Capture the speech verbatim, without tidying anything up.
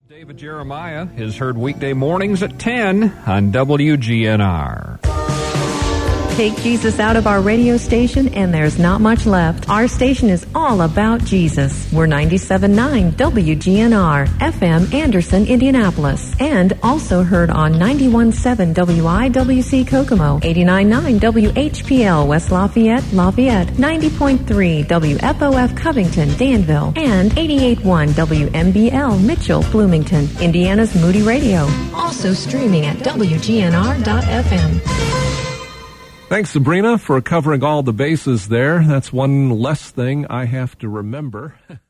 David Jeremiah is heard weekday mornings at ten on W G N R. Take Jesus out of our radio station and there's not much left. Our station is all about Jesus. We're ninety-seven point nine W G N R, F M Anderson, Indianapolis. And also heard on ninety-one point seven W I W C Kokomo, eighty-nine point nine W H P L West Lafayette, Lafayette, ninety point three W F O F Covington, Danville, and eighty-eight point one W M B L Mitchell, Bloomington, Indiana's Moody Radio. Also streaming at W G N R dot F M. Thanks, Sabrina, for covering all the bases there. That's one less thing I have to remember.